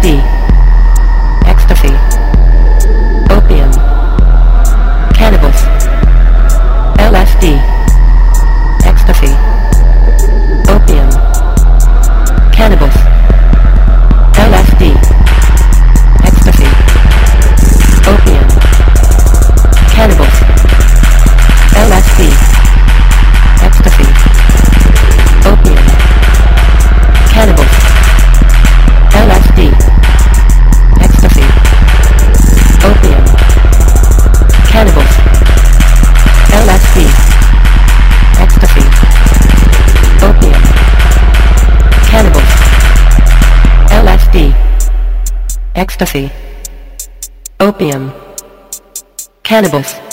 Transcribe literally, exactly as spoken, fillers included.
D, ecstasy, opium, cannabis, L S D, ecstasy, opium, cannabis, L S D, ecstasy, opium, cannabis, L S D, ecstasy, opium, cannabis, L S D, ecstasy, opium, cannabis, L S D, ecstasy, opium, cannabis, L S D, ecstasy, opium, cannabis.